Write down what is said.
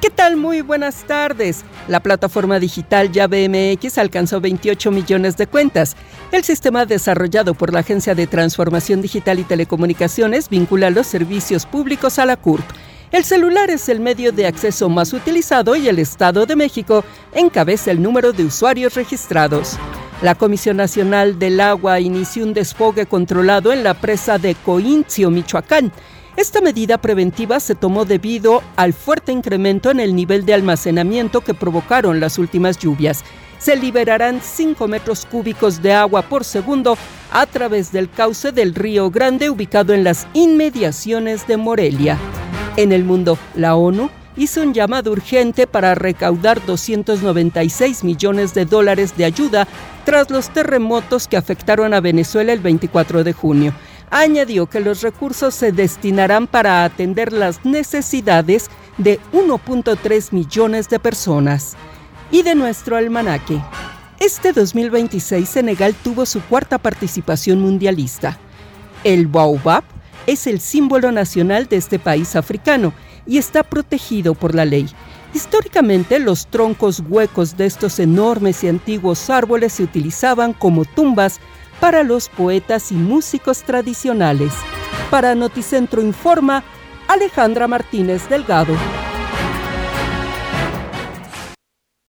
¿Qué tal? Muy buenas tardes. La plataforma digital Llave MX alcanzó 28 millones de cuentas. El sistema desarrollado por la Agencia de Transformación Digital y Telecomunicaciones vincula los servicios públicos a la CURP. El celular es el medio de acceso más utilizado y el Estado de México encabeza el número de usuarios registrados. La Comisión Nacional del Agua inició un desfogue controlado en la presa de Coincio, Michoacán. Esta medida preventiva se tomó debido al fuerte incremento en el nivel de almacenamiento que provocaron las últimas lluvias. Se liberarán 5 metros cúbicos de agua por segundo a través del cauce del Río Grande, ubicado en las inmediaciones de Morelia. En el mundo, la ONU hizo un llamado urgente para recaudar $296 millones de ayuda tras los terremotos que afectaron a Venezuela el 24 de junio. Añadió que los recursos se destinarán para atender las necesidades de 1.3 millones de personas. Y de nuestro almanaque. Este 2026 Senegal tuvo su cuarta participación mundialista. El baobab es el símbolo nacional de este país africano y está protegido por la ley. Históricamente, los troncos huecos de estos enormes y antiguos árboles se utilizaban como tumbas para los poetas y músicos tradicionales. Para Noticentro Informa, Alejandra Martínez Delgado.